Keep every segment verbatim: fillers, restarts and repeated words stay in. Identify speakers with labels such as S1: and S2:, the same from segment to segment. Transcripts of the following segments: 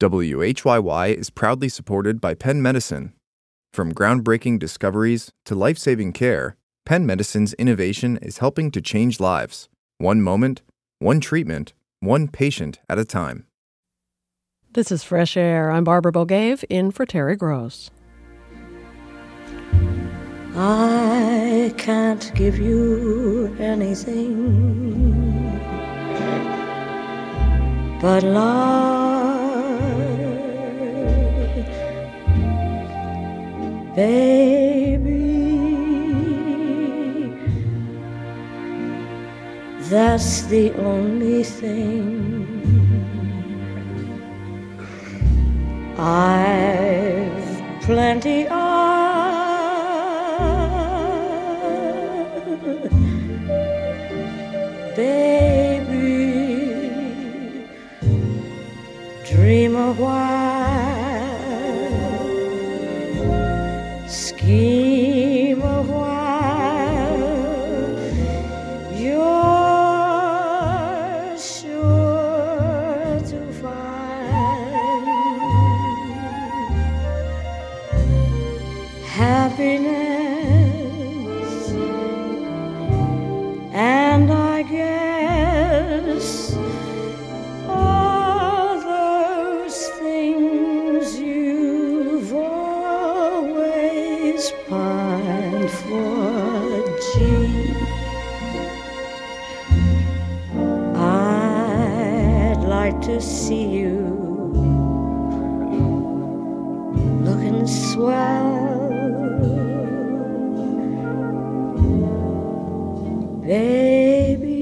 S1: W H Y Y is proudly supported by Penn Medicine. From groundbreaking discoveries to life-saving care, Penn Medicine's innovation is helping to change lives, one moment, one treatment, one patient at a time.
S2: This is Fresh Air. I'm Barbara Bogave, in for Terry Gross.
S3: I can't give you anything but love, baby. That's the only thing I've plenty of. Baby, dream a while, scheme a while, you're sure to find happiness. And I guess all those things you've always pined for, gee, I'd like to see you looking swell, baby.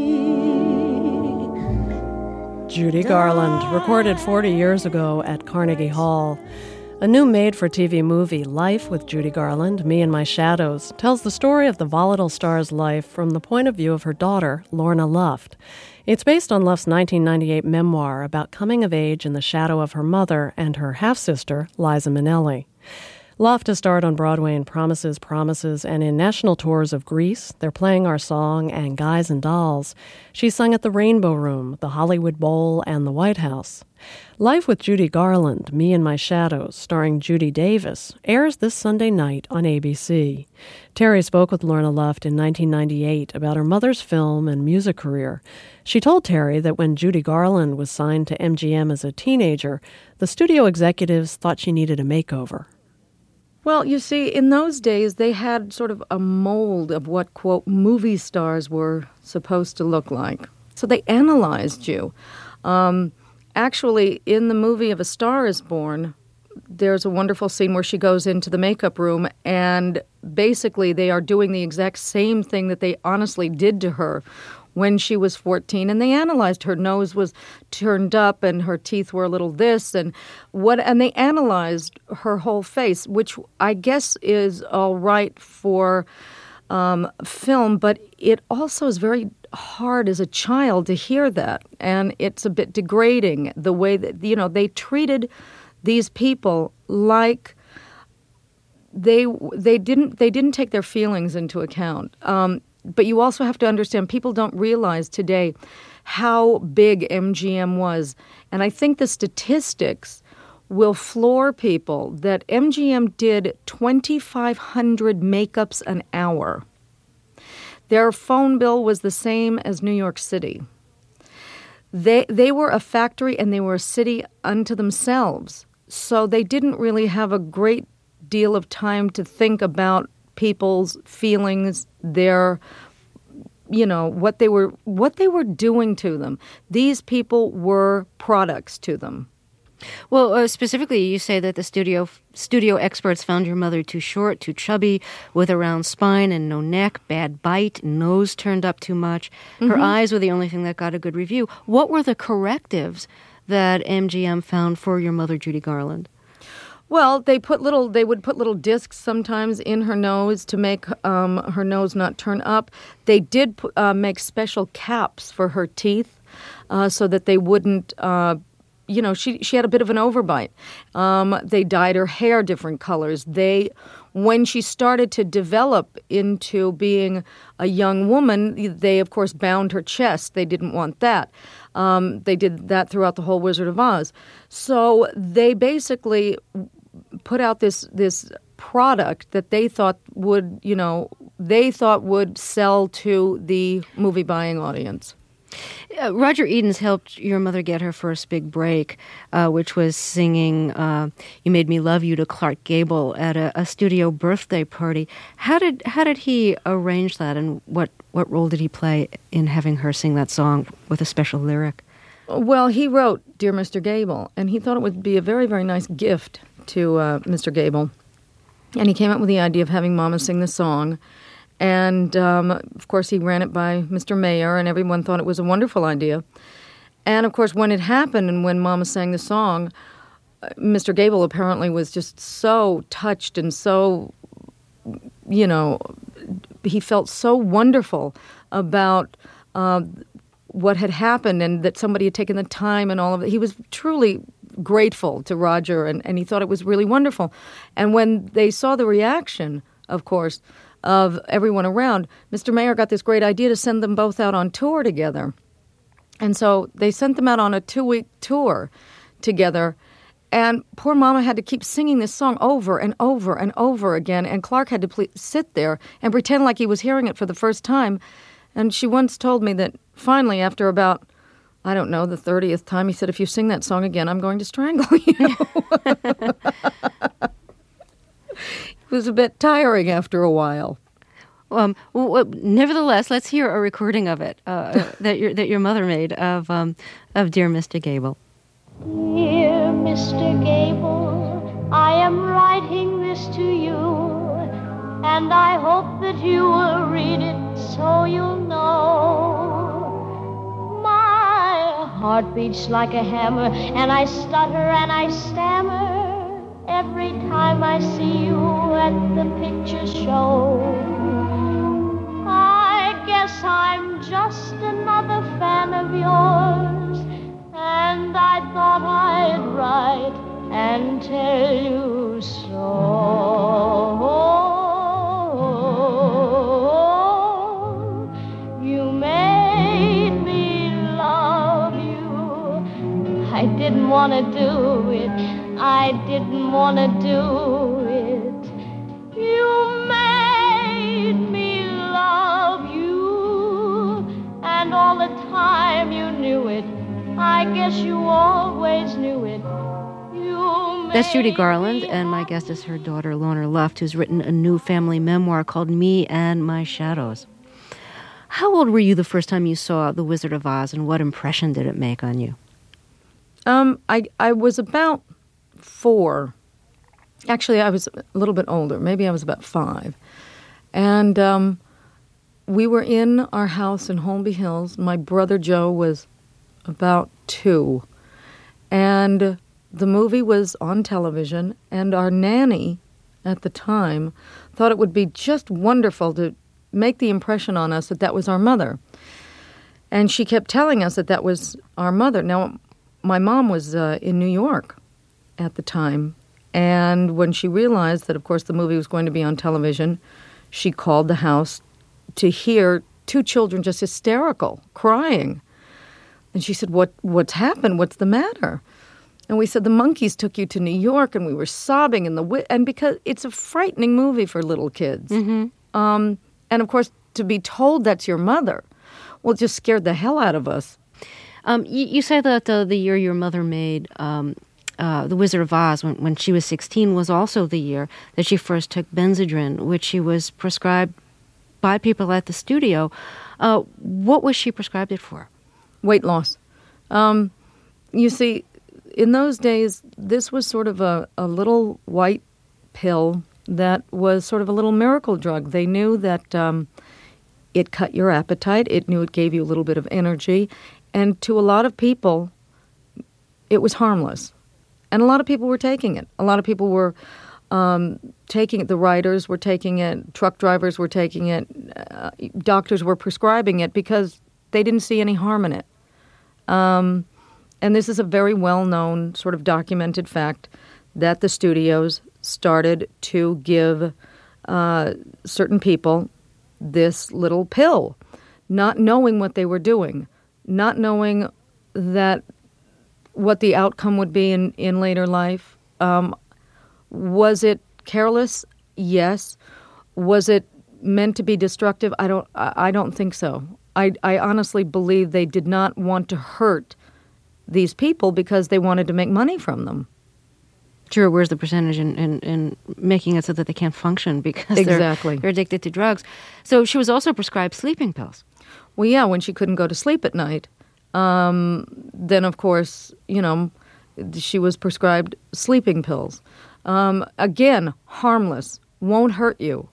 S2: Judy Garland, recorded forty years ago at Carnegie Hall. A new made-for-T V movie, Life with Judy Garland, Me and My Shadows, tells the story of the volatile star's life from the point of view of her daughter, Lorna Luft. It's based on Luft's nineteen ninety-eight memoir about coming of age in the shadow of her mother and her half-sister, Liza Minnelli. Luft has starred on Broadway in Promises, Promises, and in national tours of Grease, They're Playing Our Song, and Guys and Dolls. She sung at the Rainbow Room, the Hollywood Bowl, and the White House. Life with Judy Garland, Me and My Shadows, starring Judy Davis, airs this Sunday night on A B C. Terry spoke with Lorna Luft in nineteen ninety-eight about her mother's film and music career. She told Terry that when Judy Garland was signed to M G M as a teenager, the studio executives thought she needed a makeover.
S4: Well, you see, in those days, they had sort of a mold of what, quote, movie stars were supposed to look like. So they analyzed you. Um, actually, in the movie of A Star is Born, there's a wonderful scene where she goes into the makeup room, and basically they are doing the exact same thing that they honestly did to her when she was fourteen, and they analyzed her nose was turned up and her teeth were a little this and what, and they analyzed her whole face, which I guess is all right for um, film, but it also is very hard as a child to hear that, and it's a bit degrading the way that, you know, they treated these people like they they didn't they didn't take their feelings into account. Um, But you also have to understand, people don't realize today how big M G M was. And I think the statistics will floor people that M G M did twenty-five hundred makeups an hour. Their phone bill was the same as New York City. They, they were a factory and they were a city unto themselves. So they didn't really have a great deal of time to think about people's feelings, their, you know, what they were what they were doing to them. These people were products to them.
S5: Well, uh, specifically, you say that the studio studio experts found your mother too short, too chubby, with a round spine and no neck, bad bite, nose turned up too much. Her mm-hmm. eyes were the only thing that got a good review. What were the correctives that M G M found for your mother, Judy Garland?
S4: Well, they put little. They would put little discs sometimes in her nose to make um, her nose not turn up. They did uh, make special caps for her teeth uh, so that they wouldn't uh, you know, she she had a bit of an overbite. Um, they dyed her hair different colors. They, when she started to develop into being a young woman, they, of course, bound her chest. They didn't want that. Um, they did that throughout the whole Wizard of Oz. So they basically put out this this product that they thought would, you know, they thought would sell to the movie buying audience.
S5: Uh, Roger Edens helped your mother get her first big break, uh, which was singing uh, "You Made Me Love You" to Clark Gable at a, a studio birthday party. How did how did he arrange that, and what, what role did he play in having her sing that song with a special lyric?
S4: Well, he wrote "Dear Mister Gable," and he thought it would be a very, very nice gift to uh, Mister Gable. And he came up with the idea of having Mama sing the song. And, um, of course, he ran it by Mister Mayer, and everyone thought it was a wonderful idea. And, of course, when it happened and when Mama sang the song, Mister Gable apparently was just so touched and so, you know, he felt so wonderful about uh, what had happened and that somebody had taken the time and all of it. He was truly grateful to Roger, and, and he thought it was really wonderful. And when they saw the reaction, of course, of everyone around, Mister Mayer got this great idea to send them both out on tour together. And so they sent them out on a two-week tour together, and poor Mama had to keep singing this song over and over and over again, and Clark had to ple- sit there and pretend like he was hearing it for the first time. And she once told me that finally, after about, I don't know, the thirtieth time, he said, "If you sing that song again, I'm going to strangle you." It was a bit tiring after a while.
S5: Um, well, nevertheless, let's hear a recording of it uh, that your that your mother made of um, of "Dear Mister Gable."
S6: Dear Mister Gable, I am writing this to you, and I hope that you will read it so you'll know. My heart beats like a hammer, and I stutter and I stammer every time I see you at the picture show. I guess I'm just another fan of yours, and I thought I'd write and tell you so. You made me love you. I didn't want to do it. I didn't want to do it. You made me love you, and all the time you knew it. I guess you always knew it. You
S5: That's Judy Garland, and my guest is her daughter, Lorna Luft, who's written a new family memoir called Me and My Shadows. How old were you the first time you saw The Wizard of Oz, and what impression did it make on you?
S4: Um, I I was about four. Actually, I was a little bit older. Maybe I was about five. And um, we were in our house in Holmby Hills. My brother Joe was about two. And the movie was on television, and our nanny at the time thought it would be just wonderful to make the impression on us that that was our mother. And she kept telling us that that was our mother. Now, my mom was uh, in New York at the time, and when she realized that, of course, the movie was going to be on television, she called the house to hear two children just hysterical, crying. And she said, "What? What's happened? What's the matter?" And we said, "The monkeys took you to New York," and we were sobbing in the wi- and because it's a frightening movie for little kids.
S5: Mm-hmm.
S4: Um, and, of course, to be told that's your mother, well, it just scared the hell out of us.
S5: Um, you, you say that uh, the year your mother made um, uh, The Wizard of Oz, when, when she was sixteen, was also the year that she first took Benzedrine, which she was prescribed by people at the studio. Uh, what was she prescribed it for?
S4: Weight loss. Um, you see, in those days, this was sort of a, a little white pill that was sort of a little miracle drug. They knew that um, it cut your appetite. It knew it gave you a little bit of energy. And to a lot of people, it was harmless. And a lot of people were taking it. A lot of people were um, taking it. The writers were taking it. Truck drivers were taking it. Uh, doctors were prescribing it because they didn't see any harm in it. Um, and this is a very well-known, sort of documented fact, that the studios started to give uh, certain people this little pill, not knowing what they were doing, not knowing that what the outcome would be in, in later life. Um, was it careless? Yes. Was it meant to be destructive? I don't. I don't think so. I, I honestly believe they did not want to hurt these people because they wanted to make money from them.
S5: Sure, where's the percentage in, in, in making it so that they can't function because
S4: exactly.
S5: they're, they're addicted to drugs? So she was also prescribed sleeping pills.
S4: Well, yeah, when she couldn't go to sleep at night, um, then of course, you know, she was prescribed sleeping pills. Um, again, harmless, won't hurt you.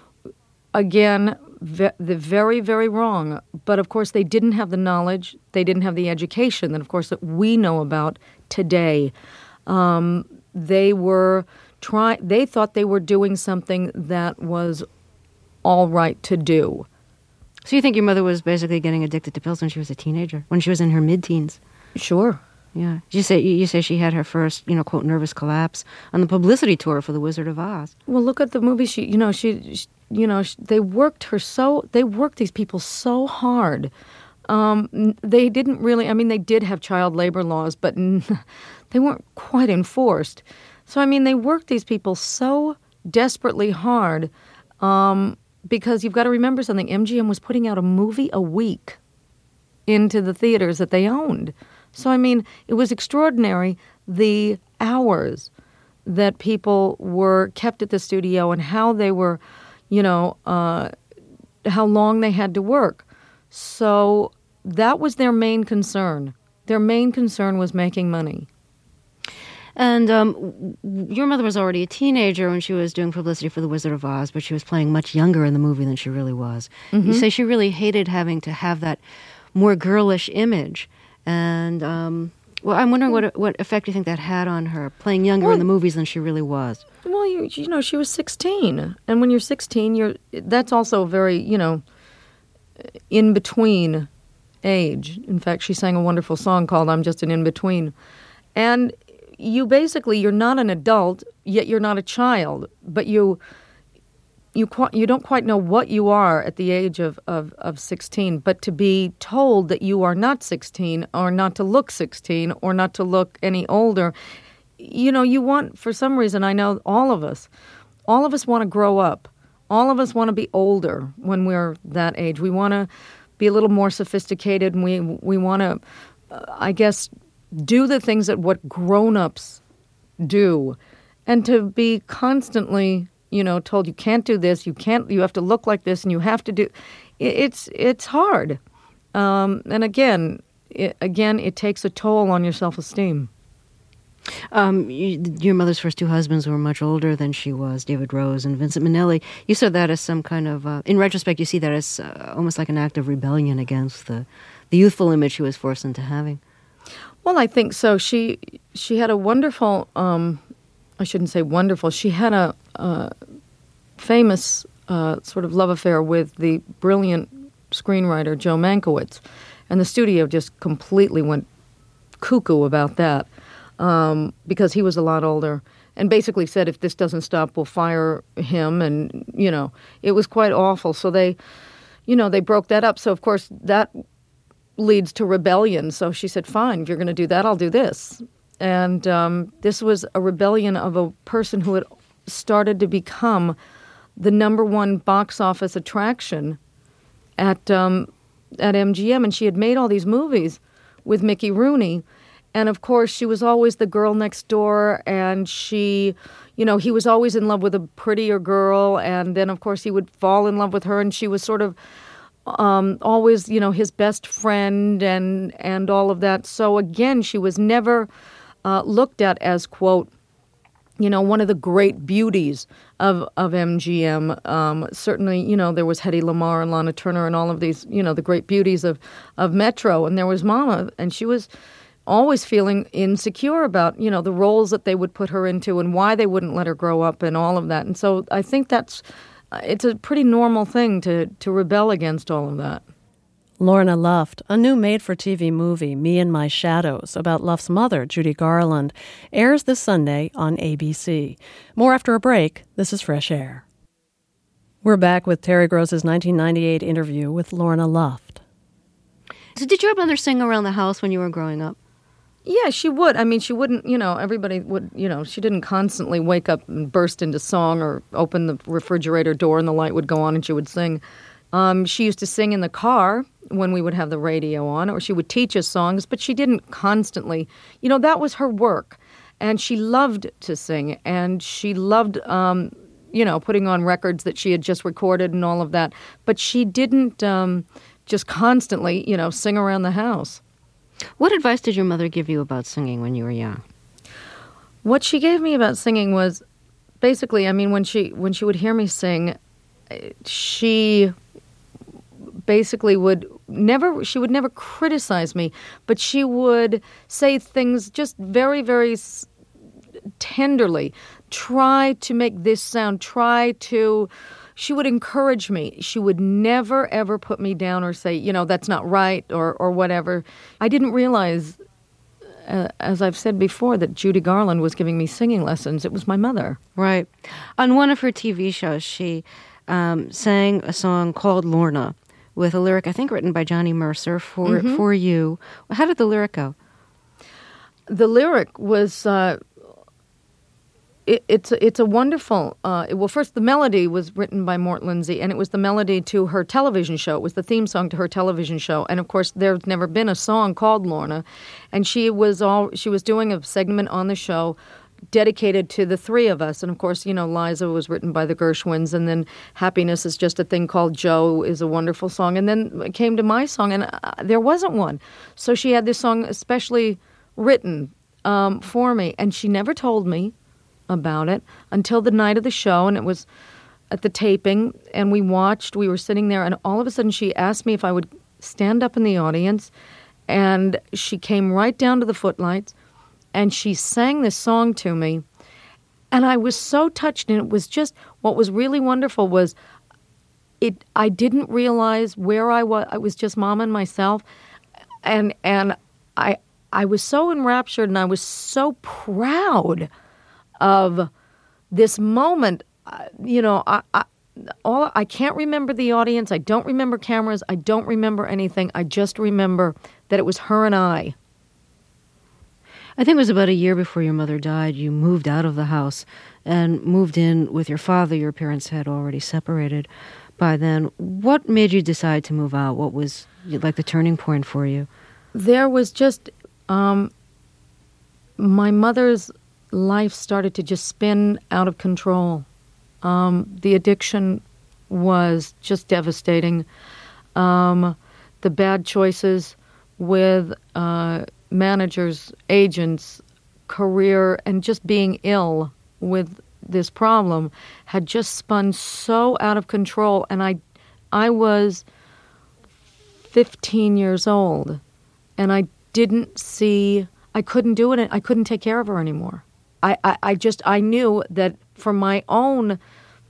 S4: Again, ve- the very, very wrong. But of course, they didn't have the knowledge, they didn't have the education that, of course, that we know about today. Um, they were try. They thought they were doing something that was all right to do.
S5: So you think your mother was basically getting addicted to pills when she was a teenager, when she was in her mid-teens?
S4: Sure.
S5: Yeah. You say you say she had her first, you know, quote, nervous collapse on the publicity tour for The Wizard of Oz.
S4: Well, look at the movie. She, you know, she, she you know, she, they worked her so. They worked these people so hard. Um, they didn't really. I mean, they did have child labor laws, but they weren't quite enforced. So, I mean, they worked these people so desperately hard um, because you've got to remember something. M G M was putting out a movie a week into the theaters that they owned. So, I mean, it was extraordinary, the hours that people were kept at the studio and how they were, you know, uh, how long they had to work. So that was their main concern. Their main concern was making money.
S5: And um, your mother was already a teenager when she was doing publicity for The Wizard of Oz, but she was playing much younger in the movie than she really was. Mm-hmm. You say she really hated having to have that more girlish image. And, um, well, I'm wondering what what effect you think that had on her, playing younger well, in the movies than she really was.
S4: Well, you, you know, she was sixteen. And when you're sixteen, you're that's also very, you know, in-between age. In fact, she sang a wonderful song called I'm Just an In-Between. And you basically, you're not an adult, yet you're not a child. But you you qu- you don't quite know what you are at the age of, of, of sixteen. But to be told that you are not sixteen, or not to look sixteen, or not to look any older, you know, you want, for some reason, I know all of us, all of us want to grow up. All of us want to be older when we're that age. We want to be a little more sophisticated, and we we want to, uh, I guess, do the things that what grown-ups do, and to be constantly, you know, told you can't do this, you can't, you have to look like this, and you have to do. It's it's hard, um, and again, it, again, it takes a toll on your self-esteem.
S5: Um, you, your mother's first two husbands were much older than she was, David Rose and Vincent Minnelli. You saw that as some kind of, uh, in retrospect, you see that as uh, almost like an act of rebellion against the, the youthful image she was forced into having.
S4: Well, I think so. She she had a wonderful, um, I shouldn't say wonderful, she had a uh, famous uh, sort of love affair with the brilliant screenwriter Joe Mankiewicz, and the studio just completely went cuckoo about that. Um, because he was a lot older, and basically said, if this doesn't stop, we'll fire him. And, you know, it was quite awful. So they, you know, they broke that up. So, of course, that leads to rebellion. So she said, fine, if you're going to do that, I'll do this. And um, this was a rebellion of a person who had started to become the number one box office attraction at, um, at M G M. And she had made all these movies with Mickey Rooney. And, of course, she was always the girl next door, and she, you know, he was always in love with a prettier girl, and then, of course, he would fall in love with her, and she was sort of um, always, you know, his best friend and and all of that. So, again, she was never uh, looked at as, quote, you know, one of the great beauties of, of M G M. Um, certainly, you know, there was Hedy Lamarr and Lana Turner and all of these, you know, the great beauties of, of Metro, and there was Mama, and she was always feeling insecure about, you know, the roles that they would put her into and why they wouldn't let her grow up and all of that. And so I think that's, it's a pretty normal thing to, to rebel against all of that.
S2: Lorna Luft, a new made-for-T V movie, Me and My Shadows, about Luft's mother, Judy Garland, airs this Sunday on A B C. More after a break. This is Fresh Air. We're back with Terry Gross's nineteen ninety-eight interview with Lorna Luft.
S5: So did your mother sing around the house when you were growing up?
S4: Yeah, she would. I mean, she wouldn't, you know, everybody would, you know, she didn't constantly wake up and burst into song or open the refrigerator door and the light would go on and she would sing. Um, she used to sing in the car when we would have the radio on, or she would teach us songs, but she didn't constantly. You know, that was her work. And she loved to sing, and she loved, um, you know, putting on records that she had just recorded and all of that. But she didn't um, just constantly, you know, sing around the house.
S5: What advice did your mother give you about singing when you were young?
S4: What she gave me about singing was basically, I mean, when she when she would hear me sing, she basically would never, she would never criticize me, but she would say things just very, very tenderly. Try to make this sound, try to, she would encourage me. She would never, ever put me down or say, you know, that's not right or, or whatever. I didn't realize, uh, as I've said before, that Judy Garland was giving me singing lessons. It was my mother.
S5: Right. On one of her T V shows, she um, sang a song called Lorna, with a lyric, I think, written by Johnny Mercer, for mm-hmm. for you. How did the lyric go?
S4: The lyric was, uh, it, it's, it's a wonderful, uh, it, well, first, the melody was written by Mort Lindsay, and it was the melody to her television show. It was the theme song to her television show. And, of course, there's never been a song called Lorna. And she was all she was doing a segment on the show dedicated to the three of us. And, of course, you know, Liza was written by the Gershwins, and then Happiness is Just a Thing Called Joe is a wonderful song. And then it came to my song, and uh, there wasn't one. So she had this song especially written um, for me, and she never told me about it until the night of the show, and it was at the taping, and we watched, we were sitting there, and all of a sudden she asked me if I would stand up in the audience, and she came right down to the footlights, and she sang this song to me, and I was so touched, and it was just, what was really wonderful was, it. I didn't realize where I was. I was just Mom and myself, and and I I was so enraptured, and I was so proud of this moment. Uh, you know, I, I all I can't remember the audience. I don't remember cameras. I don't remember anything. I just remember that it was her and I.
S5: I think it was about a year before your mother died, you moved out of the house and moved in with your father. Your parents had already separated by then. What made you decide to move out? What was like the turning point for you?
S4: There was just, um, my mother's life started to just spin out of control. Um, the addiction was just devastating. Um, the bad choices with uh, managers, agents, career, and just being ill with this problem had just spun so out of control. And I, I was fifteen years old, and I didn't see, I couldn't do it. I couldn't take care of her anymore. I, I, I just, I knew that for my own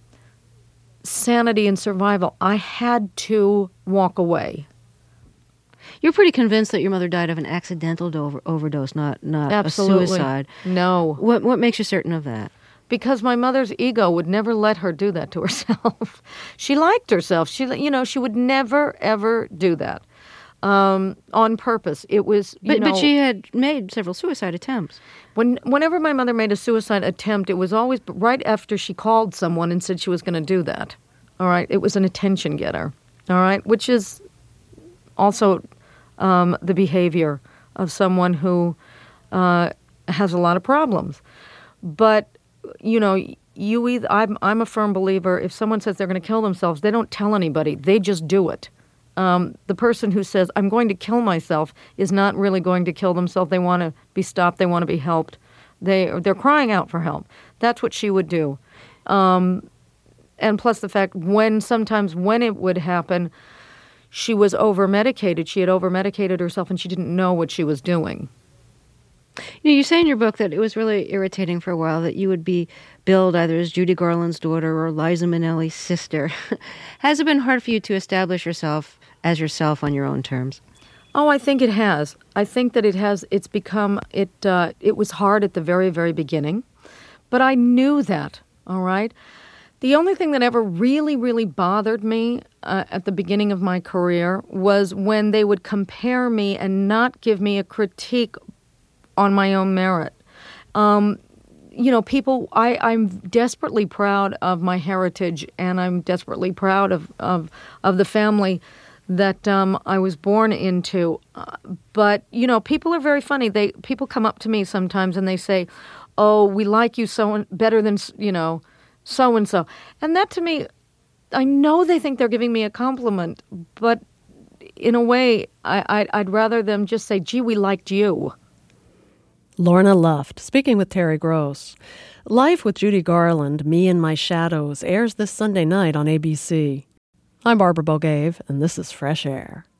S4: sanity and survival, I had to walk away.
S5: You're pretty convinced that your mother died of an accidental do- overdose, not not
S4: Absolutely.
S5: a suicide.
S4: No.
S5: What what makes you certain of that?
S4: Because my mother's ego would never let her do that to herself. She liked herself. She, you know, she would never ever do that um, on purpose. It was, you
S5: but
S4: know,
S5: but she had made several suicide attempts.
S4: When whenever my mother made a suicide attempt, it was always right after she called someone and said she was going to do that. All right, it was an attention getter. All right, which is also um, the behavior of someone who uh, has a lot of problems. But you know, you either I'm I'm a firm believer. If someone says they're going to kill themselves, they don't tell anybody. They just do it. Um, the person who says I'm going to kill myself is not really going to kill themselves. They want to be stopped. They want to be helped. They they're crying out for help. That's what she would do. Um, and plus the fact when sometimes when it would happen, she was over-medicated. She had over-medicated herself, and she didn't know what she was doing.
S5: You know, you say in your book that it was really irritating for a while that you would be billed either as Judy Garland's daughter or Liza Minnelli's sister. Has it been hard for you to establish yourself as yourself on your own terms?
S4: Oh, I think it has. I think that it has. It's become it. Uh, it was hard at the very, very beginning, but I knew that. All right. The only thing that ever really, really bothered me uh, at the beginning of my career was when they would compare me and not give me a critique on my own merit. Um, you know, people. I, I'm desperately proud of my heritage, and I'm desperately proud of of, of the family that um, I was born into. Uh, but, you know, people are very funny. They people come up to me sometimes and they say, oh, we like you so better than, you know, so-and-so. And that to me, I know they think they're giving me a compliment, but in a way, I, I, I'd rather them just say, gee, we liked you.
S2: Lorna Luft, speaking with Terry Gross. Life with Judy Garland, Me and My Shadows, airs this Sunday night on A B C. I'm Barbara Bogaev, and this is Fresh Air.